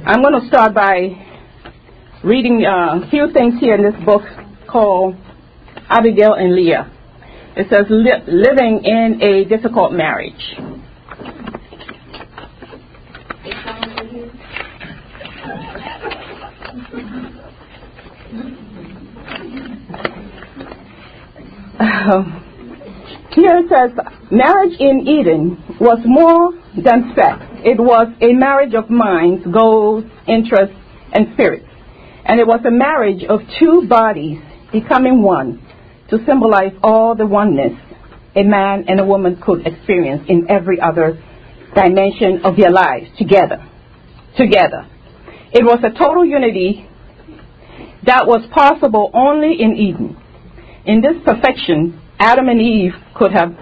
I'm going to start by reading a few things here in this book called Abigail and Leah. It says, living in a difficult marriage. Here it says, marriage in Eden was more than sex. It was a marriage of minds, goals, interests, and spirits. And it was a marriage of two bodies becoming one to symbolize all the oneness a man and a woman could experience in every other dimension of their lives together. It was a total unity that was possible only in Eden. In this perfection, Adam and Eve could have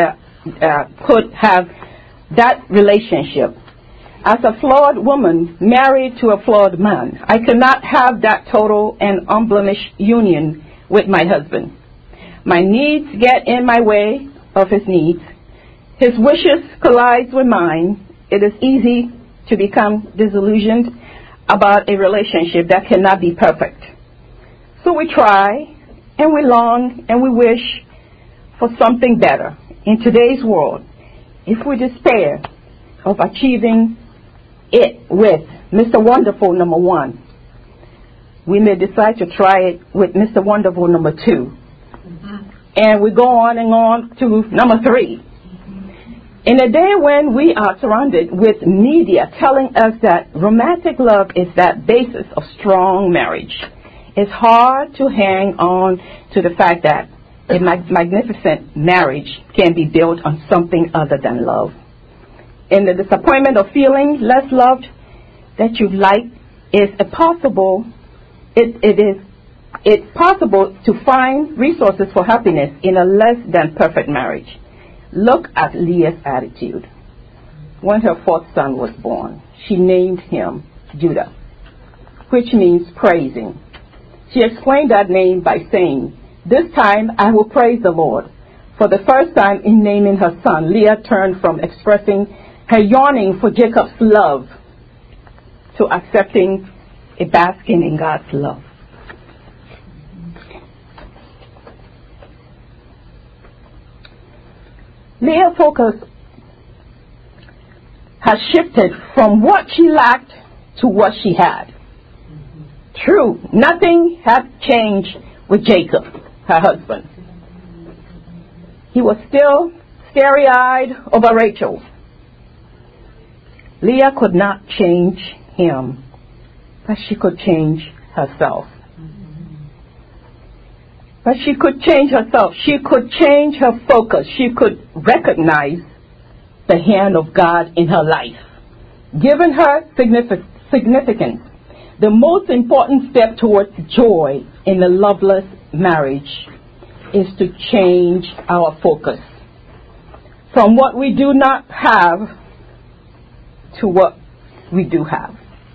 that relationship. As a flawed woman married to a flawed man, I could not have that total and unblemished union with my husband. My needs get in my way of his needs. His wishes collide with mine. It is easy to become disillusioned about a relationship that cannot be perfect. So we try, and we long, and we wish for something better. In today's world, if we despair of achieving it with Mr. Wonderful number 1, we may decide to try it with Mr. Wonderful number 2. And we go on and on to number 3. In a day when we are surrounded with media telling us that romantic love is that basis of strong marriage, it's hard to hang on to the fact that a magnificent marriage can be built on something other than love. In the disappointment of feeling less loved that you'd like, it's possible to find resources for happiness in a less than perfect marriage. Look at Leah's attitude. When her fourth son was born, she named him Judah, which means praising. She explained that name by saying, "This time I will praise the Lord." For the first time in naming her son, Leah turned from expressing her yearning for Jacob's love to accepting a basking in God's love. Leah's focus has shifted from what she lacked to what she had. True, nothing had changed with Jacob, her husband. He was still starry-eyed over Rachel. Leah could not change him, but she could change herself. But she could change herself. She could change her focus. She could recognize the hand of God in her life, giving her significance. The most important step towards joy in a loveless marriage is to change our focus from what we do not have to what we do have.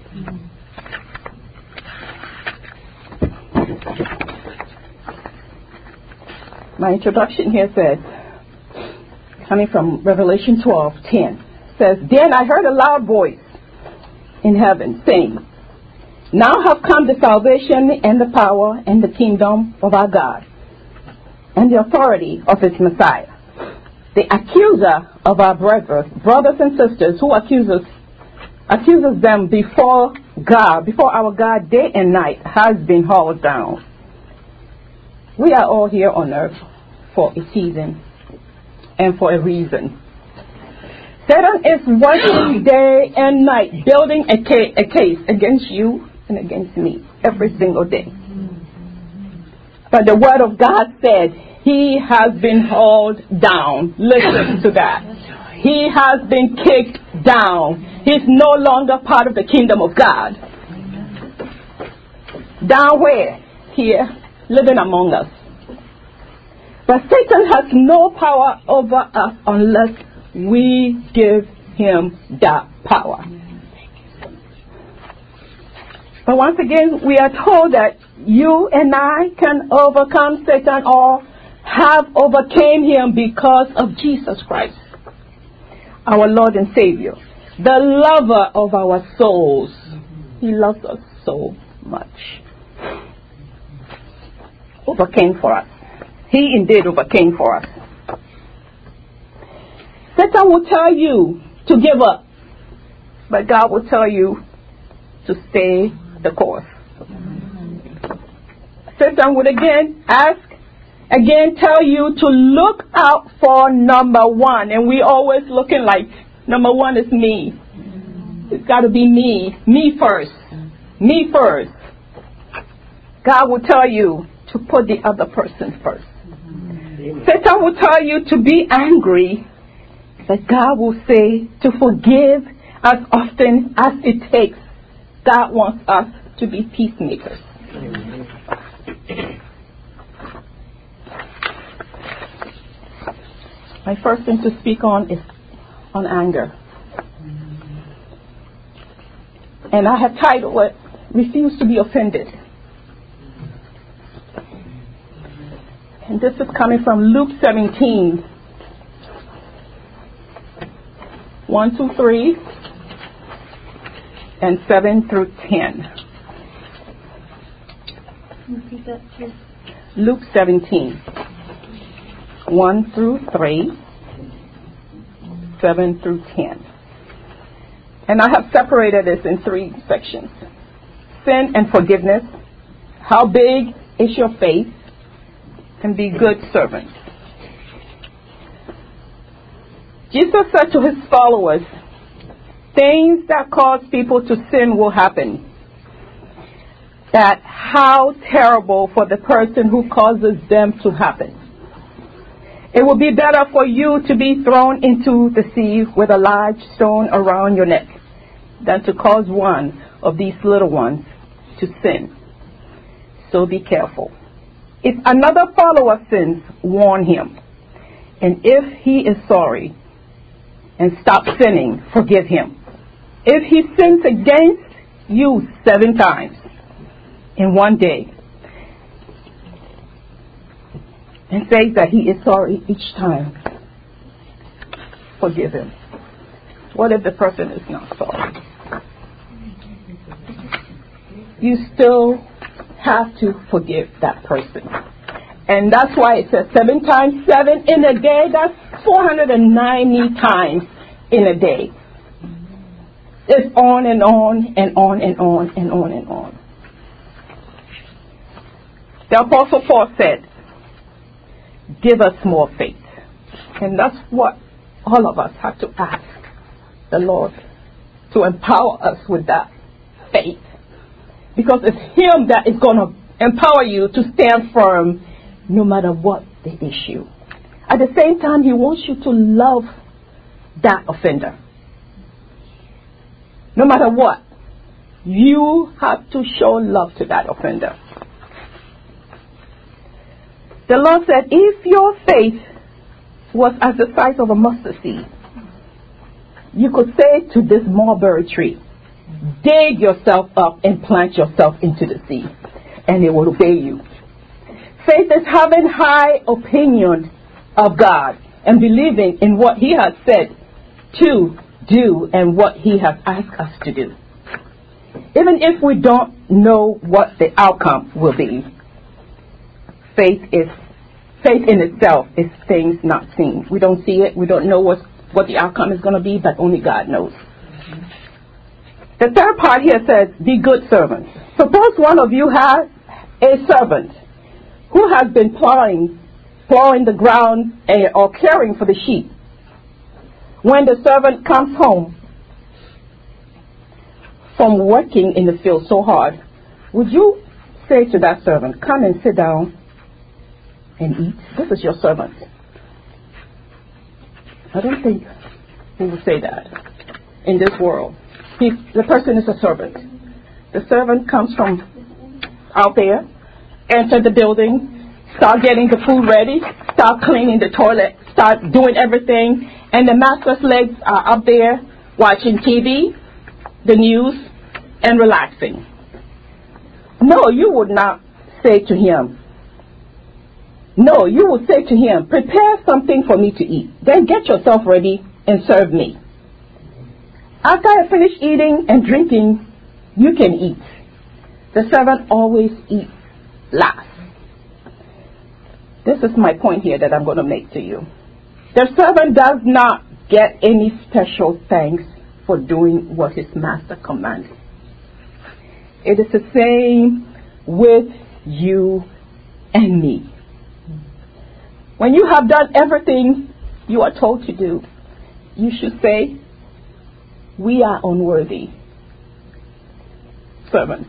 My introduction here says, coming from Revelation 12:10, says, "Then I heard a loud voice in heaven saying, now have come the salvation and the power and the kingdom of our God and the authority of his Messiah. The accuser of our brothers and sisters who accuses them before our God day and night has been hauled down." We are all here on earth for a season and for a reason. Satan is working day and night, building a case against you and against me every single day. But the word of God said he has been hauled down. Listen to that. He has been kicked down. He's no longer part of the kingdom of God. Down where? Here, living among us. But Satan has no power over us unless we give him that power. But once again, we are told that you and I can overcome Satan or have overcame him because of Jesus Christ, our Lord and Savior, the lover of our souls. He loves us so much. Overcame for us. He indeed overcame for us. Satan will tell you to give up, but God will tell you to stay the course. Satan would again tell you to look out for number one, and we always looking like number one is me. It's got to be me first. God will tell you to put the other person first. Satan will tell you to be angry, but God will say to forgive as often as it takes. God wants us to be peacemakers. My first thing to speak on is on anger. And I have titled it, Refuse to be Offended. And this is coming from Luke 17, 1 through 3, and 7 through 10. Repeat that, please. Luke 17, 1 through 3, 7 through 10. And I have separated this in 3 sections. Sin and forgiveness. How big is your faith? And be good servants. Jesus said to his followers, things that cause people to sin will happen. That how terrible for the person who causes them to happen. It will be better for you to be thrown into the sea with a large stone around your neck than to cause one of these little ones to sin. So be careful. If another follower sins, warn him. And if he is sorry and stops sinning, forgive him. If he sins against you 7 times in one day and says that he is sorry each time, forgive him. What if the person is not sorry? You still have to forgive that person. And that's why it says 7 times 7 in a day. That's 490 times in a day. It's on and on and on and on and on and on. The Apostle Paul said, give us more faith. And that's what all of us have to ask the Lord to empower us with that faith. Because it's Him that is going to empower you to stand firm no matter what the issue. At the same time, He wants you to love that offender. No matter what, you have to show love to that offender. The Lord said, if your faith was as the size of a mustard seed, you could say to this mulberry tree, dig yourself up and plant yourself into the sea, and it will obey you. Faith is having high opinion of God and believing in what He has said to do and what He has asked us to do. Even if we don't know what the outcome will be, faith in itself is things not seen. We don't see it. We don't know what the outcome is going to be, but only God knows. The third part here says, be good servants. Suppose one of you has a servant who has been plowing the ground or caring for the sheep. When the servant comes home from working in the field so hard, would you say to that servant, come and sit down and eat? This is your servant. I don't think we would say that in this world. The person is a servant. The servant comes from out there, enter the building, start getting the food ready, start cleaning the toilet, start doing everything, and the master's legs are up there watching TV, the news, and relaxing. No, you would not say to him. No, you would say to him, prepare something for me to eat. Then get yourself ready and serve me. After I finish eating and drinking, You can eat. The servant always eats last. This is my point here that I'm going to make to you. The servant does not get any special thanks for doing what his master commanded. It is the same with you and me. When you have done everything you are told to do, you should say, we are unworthy servants.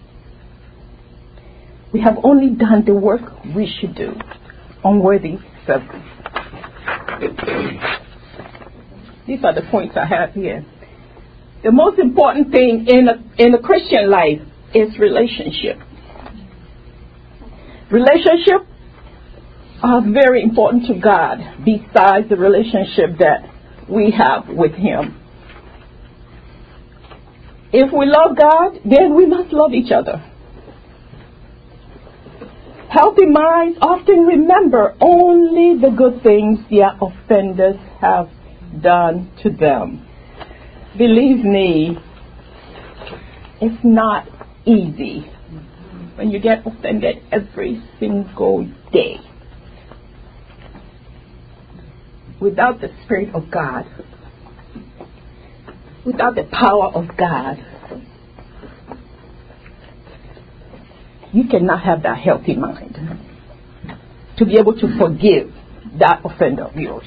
We have only done the work we should do. Unworthy servants. These are the points I have here. The most important thing in a Christian life is relationship. Relationships are very important to God besides the relationship that we have with Him. If we love God, then we must love each other. Healthy minds often remember only the good things their offenders have done to them. Believe me, it's not easy when you get offended every single day. Without the Spirit of God, without the power of God, you cannot have that healthy mind to be able to forgive that offender of yours.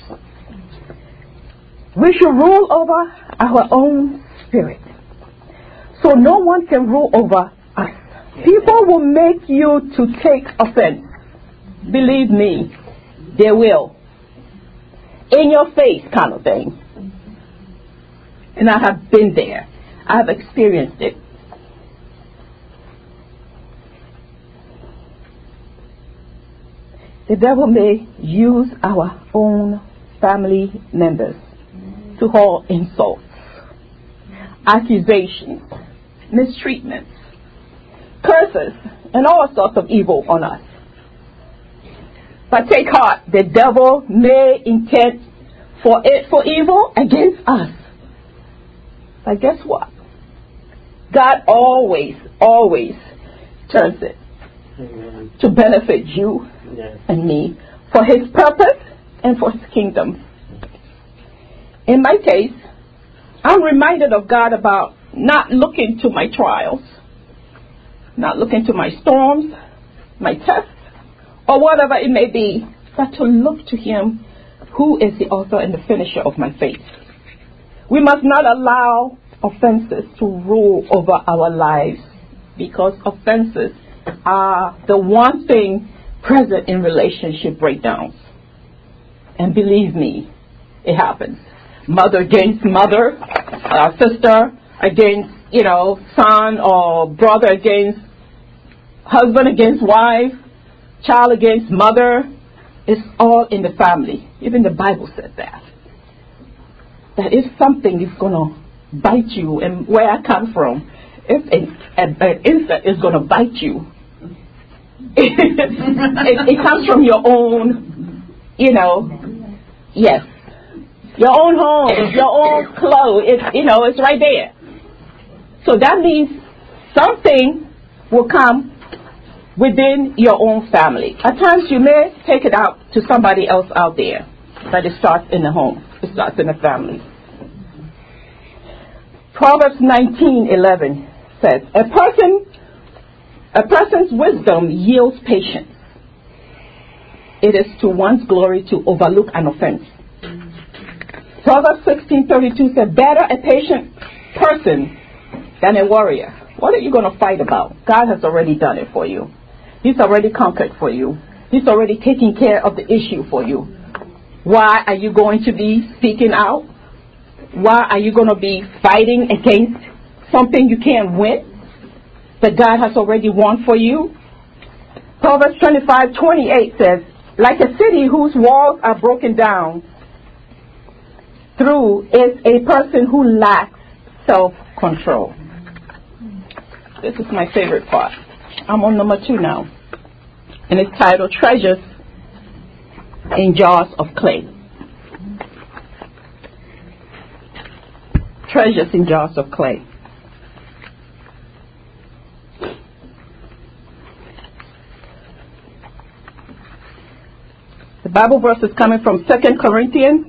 We should rule over our own spirit, so no one can rule over us. People will make you to take offense. Believe me, they will. In your face kind of thing. And I have been there. I have experienced it. The devil may use our own family members to haul insults, accusations, mistreatments, curses, and all sorts of evil on us. But take heart, the devil may intend for evil against us. But guess what? God always turns it to benefit you and me for His purpose and for His kingdom. In my case, I'm reminded of God about not looking to my trials, not looking to my storms, my tests, or whatever it may be, but to look to Him who is the author and the finisher of my faith. We must not allow offenses to rule over our lives, because offenses are the one thing present in relationship breakdowns. And believe me, it happens. Mother against mother, sister against, son, or brother against husband against wife, child against mother. It's all in the family. Even the Bible says that. That if something is going to bite you, and where I come from, if an insect is going to bite you, it comes from your own, yes, your own home, your own clothes. It's right there. So that means something will come within your own family. At times you may take it out to somebody else out there, but it starts in the home. It starts in the family. Proverbs 19:11 says, a person's wisdom yields patience. It is to one's glory to overlook an offense. Proverbs 16:32 says, better a patient person than a warrior. What are you going to fight about? God has already done it for you. He's already conquered for you. He's already taken care of the issue for you. Why are you going to be speaking out? Why are you going to be fighting against something you can't win that God has already won for you? Proverbs 25:28 says, like a city whose walls are broken down through is a person who lacks self-control. This is my favorite part. I'm on number 2 now. And it's titled Treasures in Jars of Clay. Treasures in jars of clay. Bible verse is coming from 2 Corinthians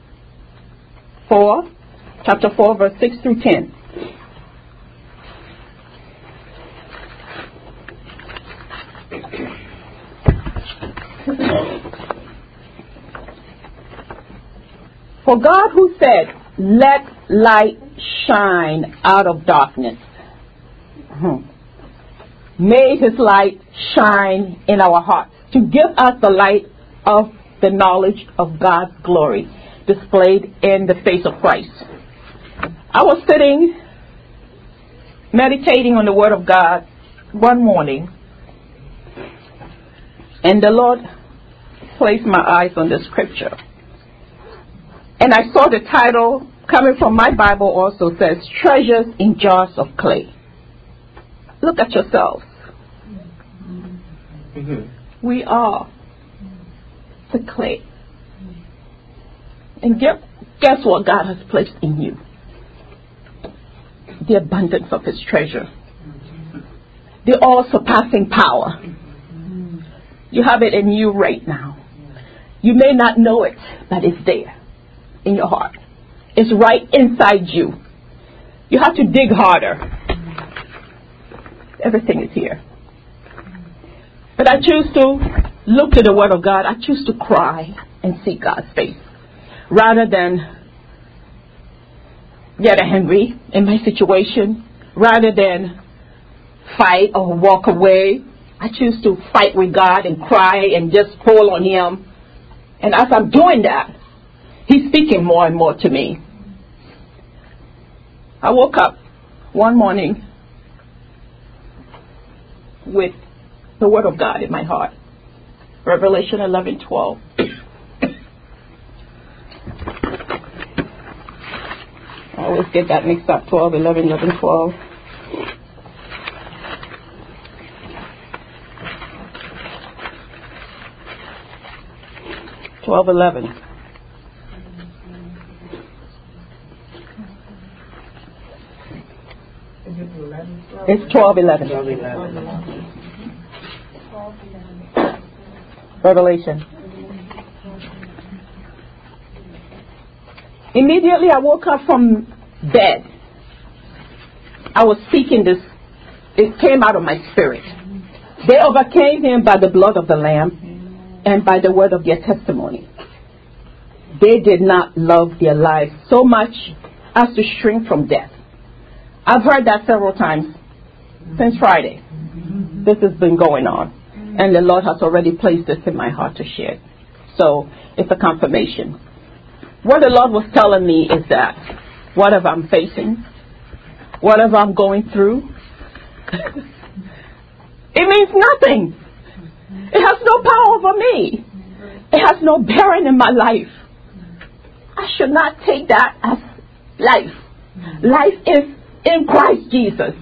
4, chapter 4, verse 6 through 10. For God, who said, "Let light shine out of darkness," made his light shine in our hearts to give us the light of the knowledge of God's glory displayed in the face of Christ. I was sitting meditating on the Word of God one morning, and the Lord placed my eyes on the scripture. And I saw the title coming from my Bible also says, "Treasures in Jars of Clay." Look at yourselves. We are the clay. And guess what God has placed in you? The abundance of his treasure. The all-surpassing power. You have it in you right now. You may not know it, but it's there in your heart. It's right inside you. You have to dig harder. Everything is here. But I choose to look to the Word of God. I choose to cry and seek God's face rather than get angry in my situation, rather than fight or walk away. I choose to fight with God and cry and just pull on him. And as I'm doing that, he's speaking more and more to me. I woke up one morning with the Word of God in my heart. Revelation 11:12. I always get that mixed up. 12, 11, 11, 12. It's 12:11. Revelation. Immediately I woke up from bed. I was seeking this. It came out of my spirit. They overcame him by the blood of the Lamb and by the word of their testimony. They did not love their lives so much as to shrink from death. I've heard that several times since Friday. This has been going on. And the Lord has already placed this in my heart to share. So it's a confirmation. What the Lord was telling me is that whatever I'm facing, whatever I'm going through, it means nothing. It has no power over me. It has no bearing in my life. I should not take that as life. Life is in Christ Jesus.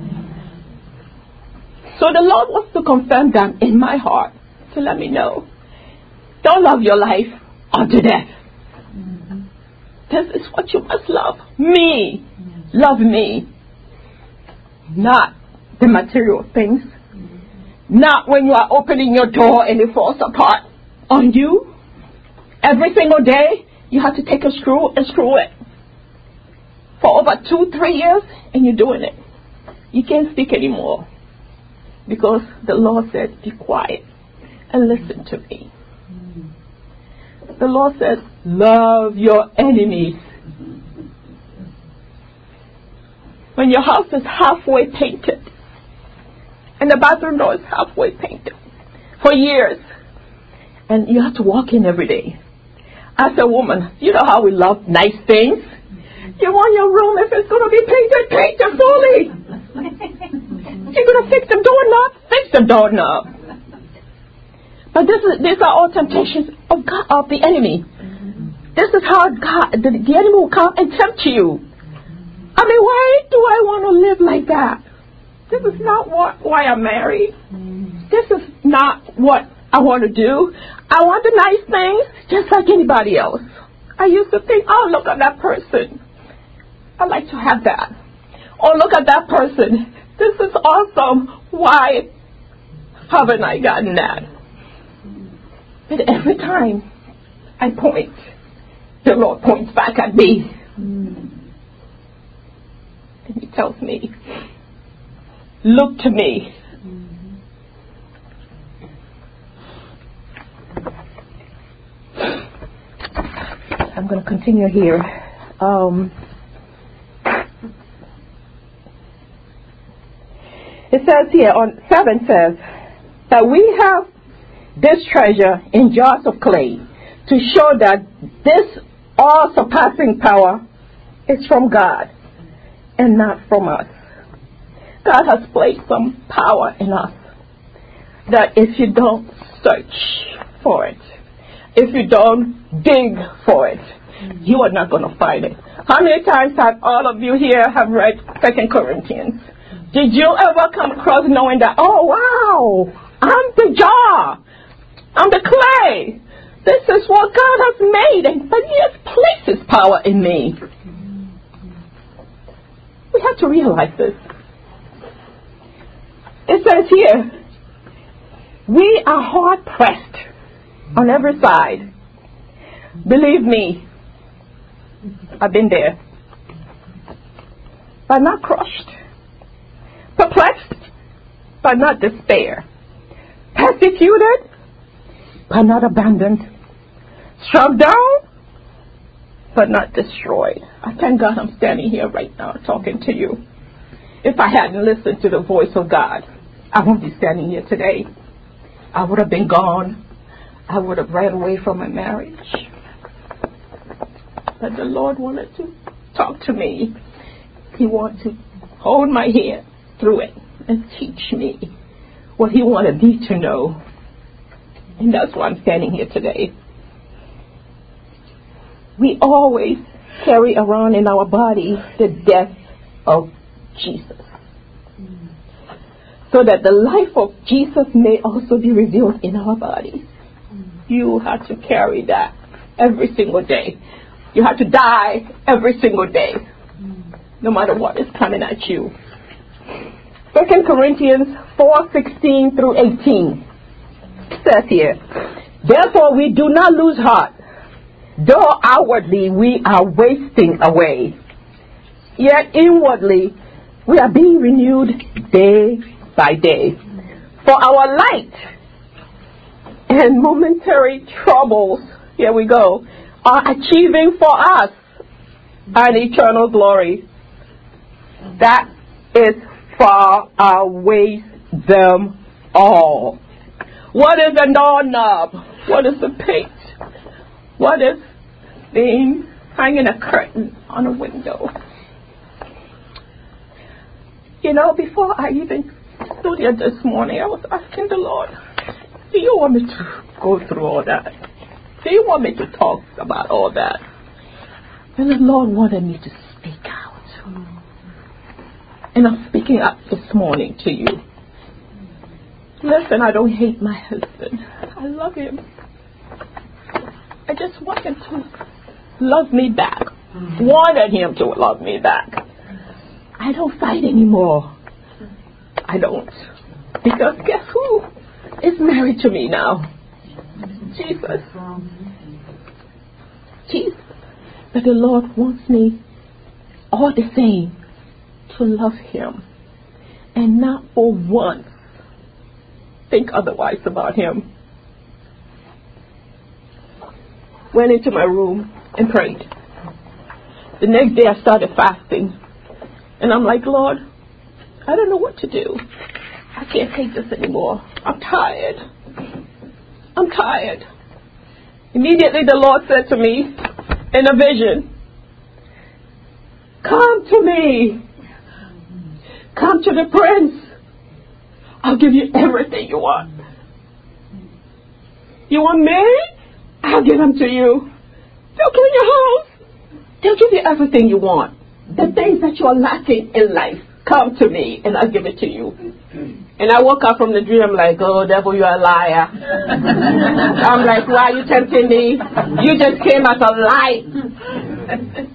So the Lord wants to confirm that in my heart to let me know. Don't love your life unto death. This is what you must love. Me. Love me. Not the material things. Not when you are opening your door and it falls apart on you. Every single day you have to take a screw and screw it. For over 2-3 years and you're doing it. You can't speak anymore. Because the Lord said, be quiet and listen to me. The Lord said, love your enemies. When your house is halfway painted and the bathroom door is halfway painted for years and you have to walk in every day. As a woman, you know how we love nice things. You want your room, if it's going to be painted, paint it fully. You're going to fix the doorknob, fix the doorknob. But these are all temptations of God, of the enemy. This is how God, the enemy will come and tempt you. I mean, why do I want to live like that? This is not why I'm married. This is not what I want to do. I want the nice things just like anybody else. I used to think, oh, look at that person. I'd like to have that. Or look at that person. This is awesome. Why haven't I gotten that? But every time I point, the Lord points back at me. And he tells me, look to me. I'm going to continue here. It says here, on 7 says, that we have this treasure in jars of clay to show that this all-surpassing power is from God and not from us. God has placed some power in us that if you don't search for it, if you don't dig for it, you are not going to find it. How many times have all of you here have read 2 Corinthians? Did you ever come across knowing that, oh wow, I'm the jar, I'm the clay, this is what God has made, but he has placed his power in me. We have to realize this. It says here, we are hard pressed on every side. Believe me, I've been there. But not crushed. Perplexed, but not despair. Persecuted, but not abandoned. Struck down, but not destroyed. I thank God I'm standing here right now talking to you. If I hadn't listened to the voice of God, I wouldn't be standing here today. I would have been gone. I would have ran away from my marriage. But the Lord wanted to talk to me. He wanted to hold my hand through it and teach me what he wanted me to know. And that's why I'm standing here today. We always carry around in our body the death of Jesus, so that the life of Jesus may also be revealed in our bodies. You have to carry that every single day. You have to die every single day, no matter what is coming at you. 2 Corinthians 4:16 through 18 says here, therefore we do not lose heart, though outwardly we are wasting away, yet inwardly we are being renewed day by day. For our light and momentary troubles, here we go, are achieving for us an eternal glory that is far outweighs them all. What is a doorknob? What is a paint? What is being hanging a curtain on a window? You know, before I even stood here this morning, I was asking the Lord, do you want me to go through all that? Do you want me to talk about all that? And the Lord wanted me to speak out. And I'm speaking up this morning to you. Listen, I don't hate my husband. I love him. I just want him to love me back. Wanted him to love me back. I don't fight anymore. I don't. Because guess who is married to me now? Jesus. Jesus. But the Lord wants me all the same to love him and not for once think otherwise about him. Went into my room and prayed. The next day I started fasting. And I'm like, Lord, I don't know what to do. I can't take this anymore. I'm tired. I'm tired. Immediately the Lord said to me in a vision, come to me. Come to the Prince. I'll give you everything you want. You want me? I'll give them to you. They'll clean your house. They'll give you everything you want. The things that you are lacking in life, come to me and I'll give it to you. And I woke up from the dream, I'm like, oh, devil, you're a liar. I'm like, why are you tempting me? You just came as a light.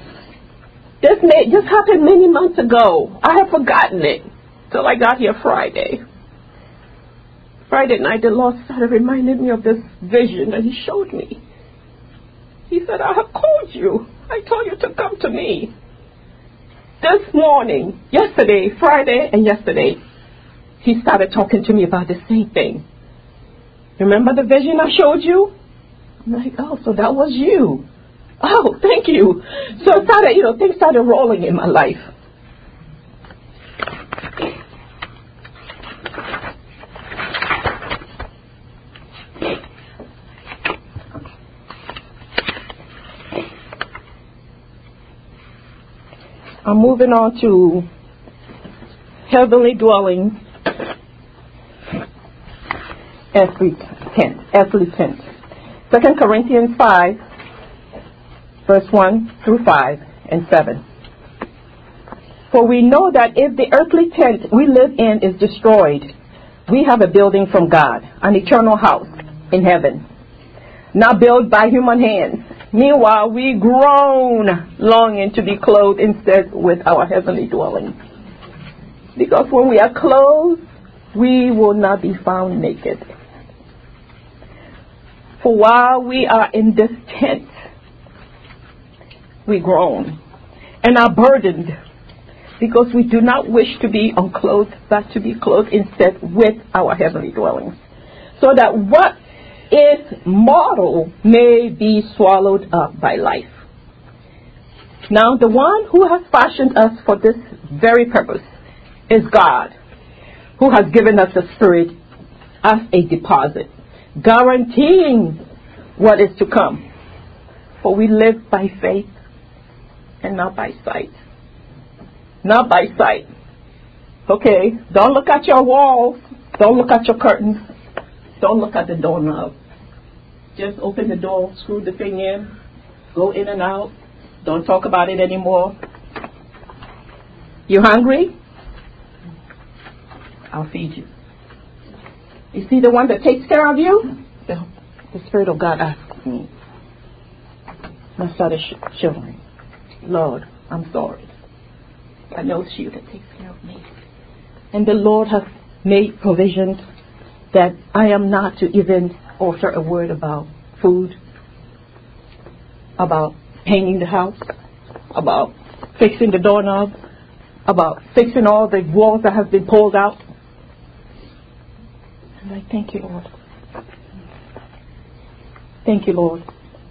This happened many months ago. I have forgotten it till I got here Friday. Friday night, the Lord started reminding me of this vision that He showed me. He said, I have called you. I told you to come to me. This morning, yesterday, Friday and yesterday, He started talking to me about the same thing. Remember the vision I showed you? I'm like, oh, so that was you. Oh, thank you. So it started, things started rolling in my life. I'm moving on to heavenly dwelling, earthly tent. 2 Corinthians 5, verse 1 through 5 and 7. For we know that if the earthly tent we live in is destroyed, we have a building from God, an eternal house in heaven, not built by human hands. Meanwhile, we groan, longing to be clothed instead with our heavenly dwelling. Because when we are clothed, we will not be found naked. For while we are in this tent, we groan and are burdened, because we do not wish to be unclothed, but to be clothed instead with our heavenly dwellings, so that what is mortal may be swallowed up by life. Now, the one who has fashioned us for this very purpose is God, who has given us the Spirit as a deposit, guaranteeing what is to come. For we live by faith and not by sight. Not by sight. Okay, don't look at your walls. Don't look at your curtains. Don't look at the doorknob. Just open the door, screw the thing in, go in and out. Don't talk about it anymore. You hungry? I'll feed you. You see the one that takes care of you? The Spirit of God asks me. I started shivering. Lord, I'm sorry. I know it's you that takes care of me. And the Lord has made provisions that I am not to even utter a word about food, about painting the house, about fixing the doorknob, about fixing all the walls that have been pulled out. I'm like, thank you, Lord. Thank you, Lord.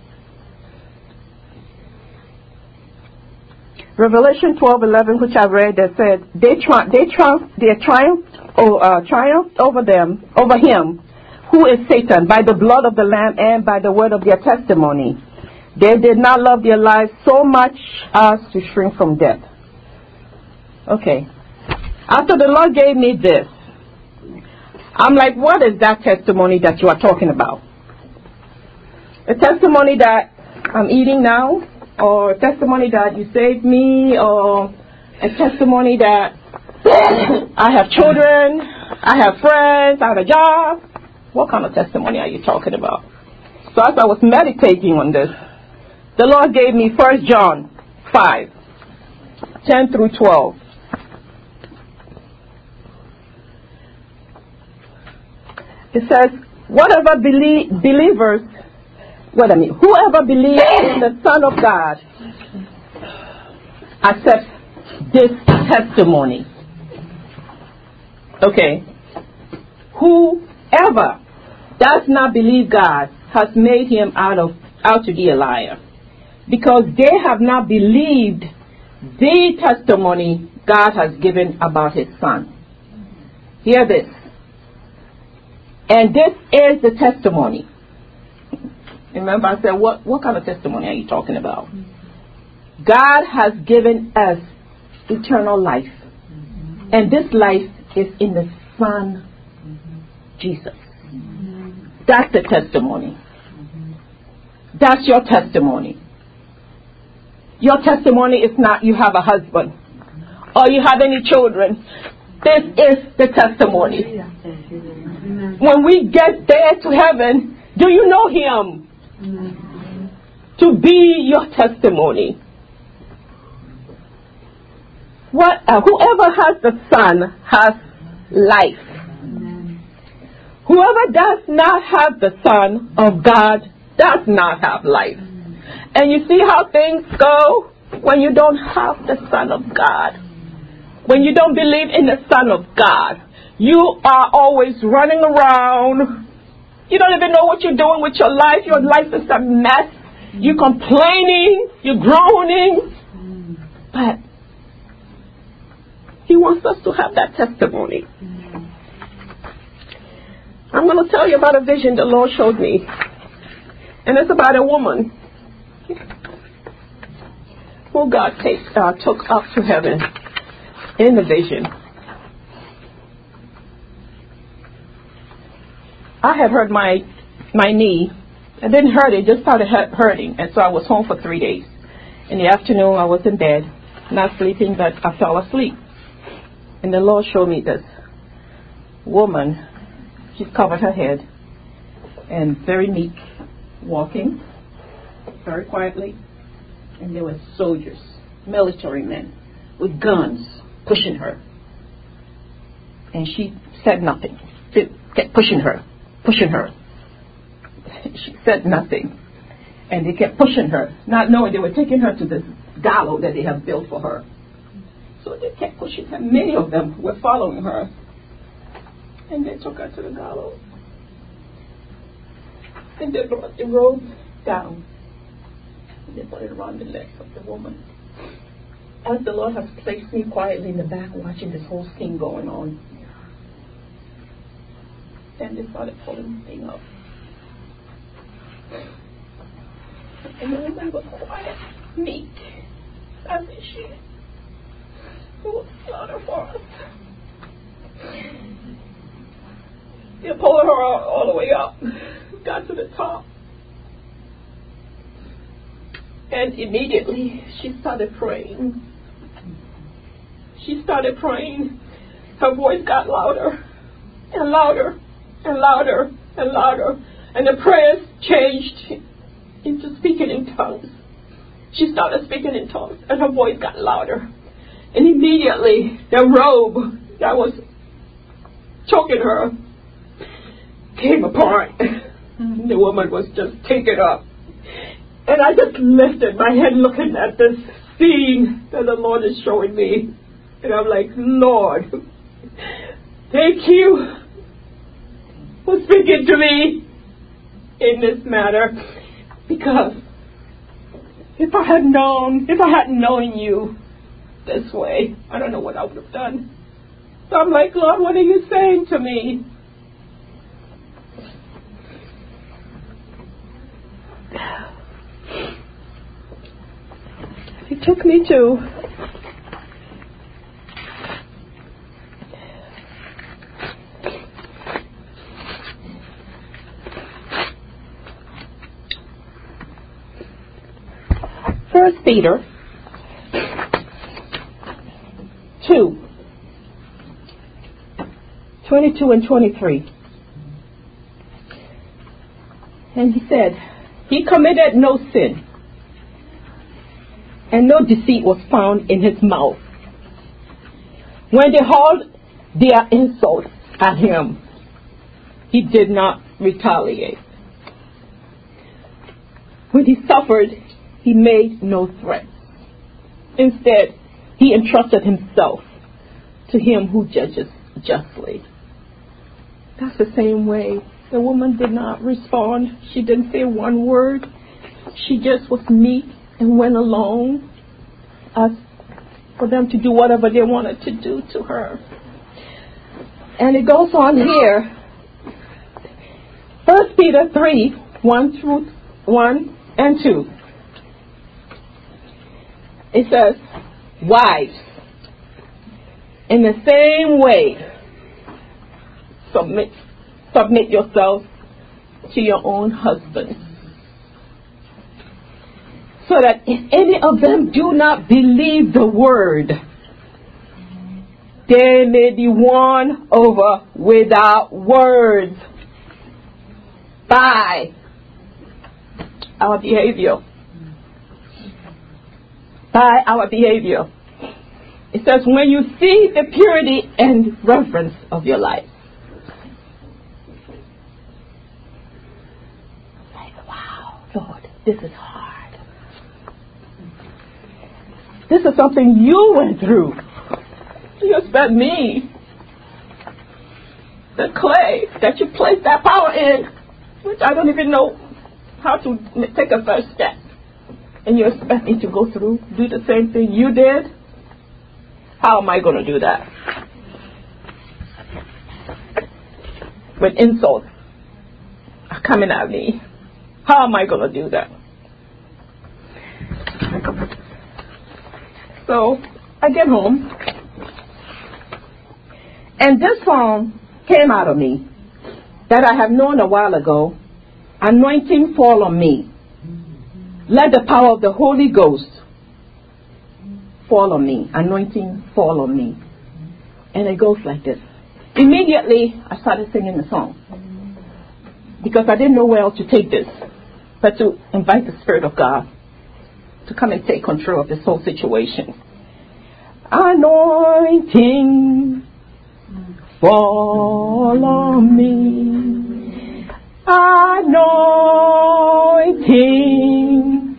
Revelation 12:11, which I read, that said, they triumphed over him, who is Satan, by the blood of the Lamb and by the word of their testimony. They did not love their lives so much as to shrink from death. Okay. After the Lord gave me this, I'm like, what is that testimony that you are talking about? A testimony that I'm eating now? Or a testimony that you saved me? Or a testimony that I have children, I have friends, I have a job? What kind of testimony are you talking about? So as I was meditating on this, the Lord gave me 1 John 5, 10 through 12. It says, whoever believes in the Son of God accepts this testimony. Okay. Whoever does not believe God has made him out to be a liar, because they have not believed the testimony God has given about his Son. Hear this. And this is the testimony. Remember, I said, what kind of testimony are you talking about? God has given us eternal life. And this life is in the Son, Jesus. That's the testimony. That's your testimony. Your testimony is not you have a husband or you have any children. This is the testimony. When we get there to heaven, do you know him? To be your testimony. Whoever has the Son has life. Whoever does not have the Son of God does not have life. And you see how things go when you don't have the Son of God. When you don't believe in the Son of God, you are always running around. You don't even know what you're doing with your life. Your life is a mess. You're complaining. You're groaning. But He wants us to have that testimony. I'm going to tell you about a vision the Lord showed me. And it's about a woman who God took up to heaven in the vision. I had hurt my knee. I didn't hurt it, just started hurting. And so I was home for 3 days. In the afternoon, I was in bed, not sleeping, but I fell asleep. And the Lord showed me this woman. She's covered her head and very meek, walking very quietly. And there were soldiers, military men with guns pushing her. And she said nothing. They kept pushing her. She said nothing. And they kept pushing her, not knowing they were taking her to this gallows that they have built for her. So they kept pushing her. Many of them were following her. And they took her to the gallows. And they brought the robe down. And they put it around the legs of the woman. As the Lord has placed me quietly in the back watching this whole scene going on. And they started pulling the thing up. And the woman was quiet, meek, as if she was slaughter for us. They pulled her all the way up, got to the top. And immediately she started praying. She started praying. Her voice got louder and louder and louder and louder. And the prayers changed into speaking in tongues. She started speaking in tongues and her voice got louder. And immediately the robe that was choking her came apart. The woman was just taken up. And I just lifted my head looking at this scene that the Lord is showing me. And I'm like, Lord, thank you for speaking to me in this matter. Because if I hadn't known you this way, I don't know what I would have done. So I'm like, Lord, what are you saying to me? He took me to First Peter 2:22 and 23. And he said, he committed no sin, and no deceit was found in his mouth. When they hurled their insults at him, he did not retaliate. When he suffered, he made no threats. Instead, he entrusted himself to him who judges justly. That's the same way. The woman did not respond. She didn't say one word. She just was meek and went along for them to do whatever they wanted to do to her. And it goes on here. 1 Peter 3:1 and 2. It says, wives, in the same way, submit yourselves to your own husbands, so that if any of them do not believe the word, they may be won over without words by our behavior. By our behavior. It says, when you see the purity and reverence of your life. Lord, this is hard. This is something you went through. You expect me, the clay that you placed that power in, which I don't even know how to take a first step. And you expect me to go through, do the same thing you did? How am I going to do that? When insults are coming at me, how am I going to do that? So I get home, and this song came out of me that I have known a while ago. Anointing fall on me. Let the power of the Holy Ghost fall on me. Anointing fall on me. And it goes like this. Immediately, I started singing the song. Because I didn't know where else to take this. But to invite the Spirit of God to come and take control of this whole situation. Anointing fall on me. Anointing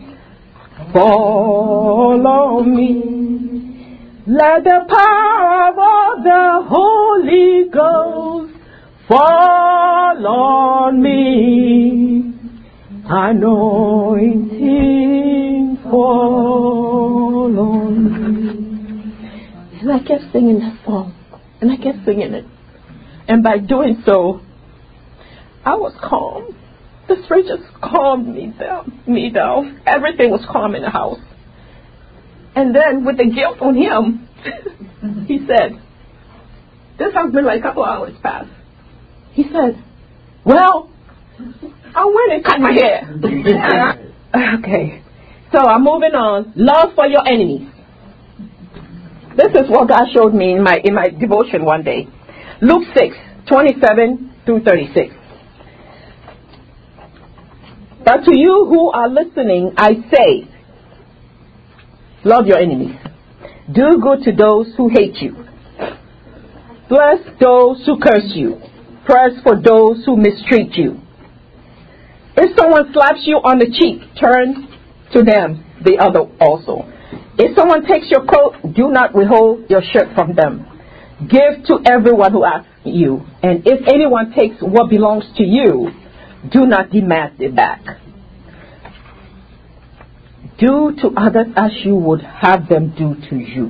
fall on me. Let the power of the Holy Ghost fall on me. Anointing fall on me. And I kept singing that song. And I kept singing it. And by doing so, I was calm. The Spirit just calmed me down. Everything was calm in the house. And then with the guilt on him, he said, this has been like a couple hours past. He said, well, I went and cut my hair. Okay. So I'm moving on. Love for your enemies. This is what God showed me in my devotion one day. Luke 6:27-36. But to you who are listening, I say, love your enemies. Do good to those who hate you. Bless those who curse you. Pray for those who mistreat you. If someone slaps you on the cheek, turn to them the other also. If someone takes your coat, do not withhold your shirt from them. Give to everyone who asks you. And if anyone takes what belongs to you, do not demand it back. Do to others as you would have them do to you.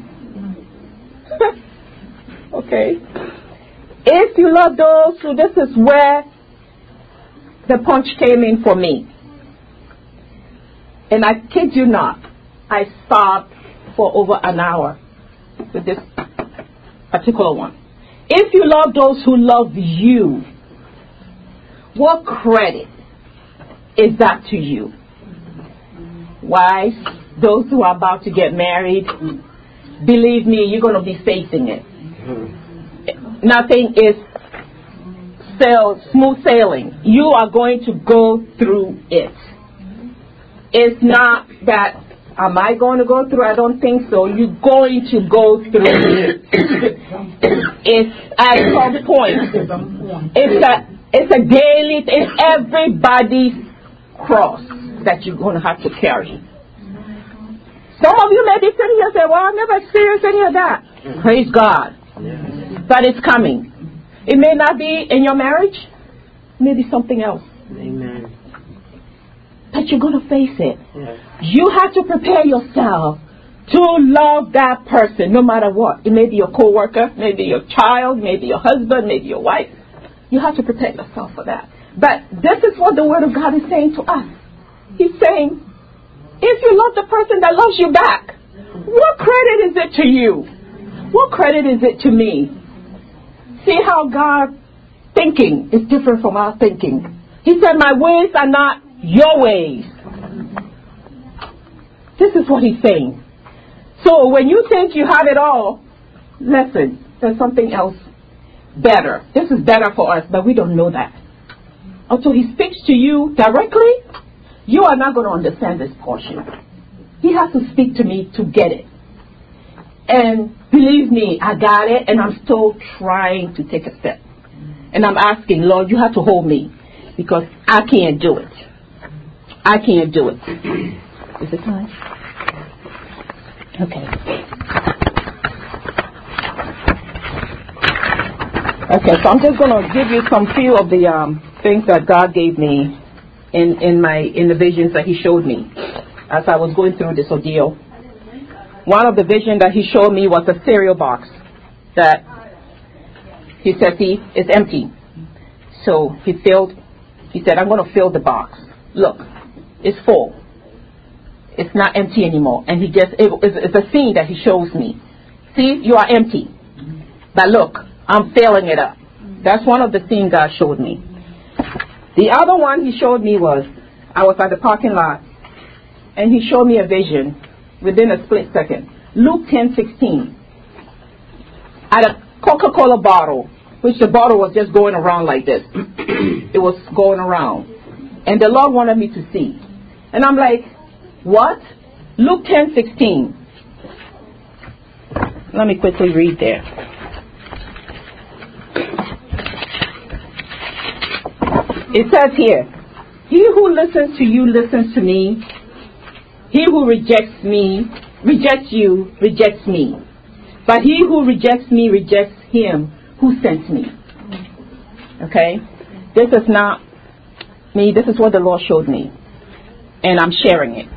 Okay. If you love those who, this is where the punch came in for me. And I kid you not, I sobbed for over an hour with this particular one. If you love those who love you, what credit is that to you? Wives, those who are about to get married, believe me, you're going to be facing it. Nothing is smooth sailing. You are going to go through it. It's not that, am I going to go through? I don't think so. You're going to go through it. It's at some point. It's a daily, it's everybody's cross that you're going to have to carry. Some of you may be sitting here and say, well, I've never experienced any of that. Praise God. But it's coming. It may not be in your marriage. Maybe something else. Amen. But you're going to face it. You have to prepare yourself to love that person no matter what. It may be your co-worker, maybe your child, maybe your husband, maybe your wife. You have to prepare yourself for that. But this is what the Word of God is saying to us. He's saying, if you love the person that loves you back, what credit is it to you? What credit is it to me? See how God's thinking is different from our thinking. He said, my ways are not your ways. This is what he's saying. So when you think you have it all, listen, there's something else better. This is better for us, but we don't know that. Until he speaks to you directly, you are not going to understand this portion. He has to speak to me to get it. And believe me, I got it, and I'm still trying to take a step. And I'm asking, Lord, you have to hold me, because I can't do it. I can't do it. Is it time? Okay. Okay, so I'm just going to give you some few of the things that God gave me in the visions that He showed me as I was going through this ordeal. One of the visions that He showed me was a cereal box that He said, see, it's empty. So He said, I'm going to fill the box. Look, it's full. It's not empty anymore. And it's a scene that He shows me. See, you are empty. But look, I'm filling it up. That's one of the scenes God showed me. The other one He showed me was, I was at the parking lot, and He showed me a vision within a split second. Luke 10:16. At a Coca-Cola bottle, which the bottle was just going around like this. It was going around. And the Lord wanted me to see. And I'm like, what? Luke 10:16. Let me quickly read there. It says here, he who listens to you listens to me. He who rejects you, rejects me. But he who rejects me rejects Him who sent me. Okay? This is not me. This is what the Lord showed me. And I'm sharing it.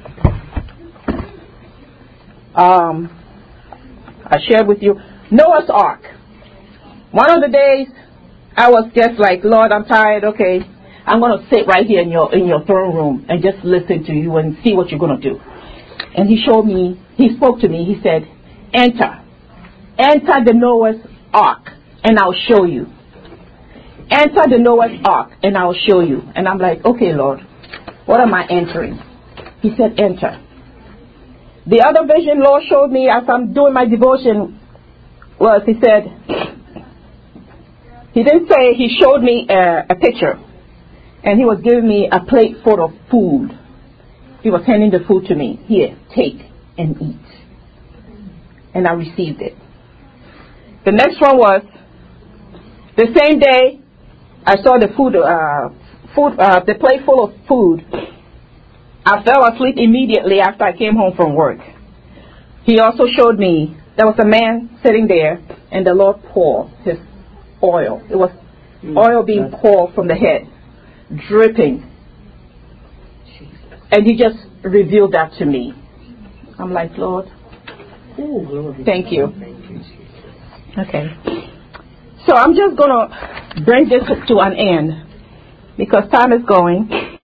I shared with you Noah's Ark. One of the days I was just like, Lord, I'm tired. Okay, I'm going to sit right here in your throne room and just listen to you and see what you're going to do. And He showed me, He spoke to me. He said, enter the Noah's Ark and I'll show you. Enter the Noah's Ark and I'll show you. And I'm like, okay, Lord, what am I entering? He said, enter. The other vision Lord showed me as I'm doing my devotion was, He said, He didn't say, He showed me a picture. And He was giving me a plate full of food. He was handing the food to me. Here, take and eat. And I received it. The next one was, the same day I saw the the plate full of food. I fell asleep immediately after I came home from work. He also showed me there was a man sitting there, and the Lord poured His oil. It was oil being poured from the head, dripping. And He just revealed that to me. I'm like, Lord, thank you. Okay. So I'm just going to bring this to an end because time is going.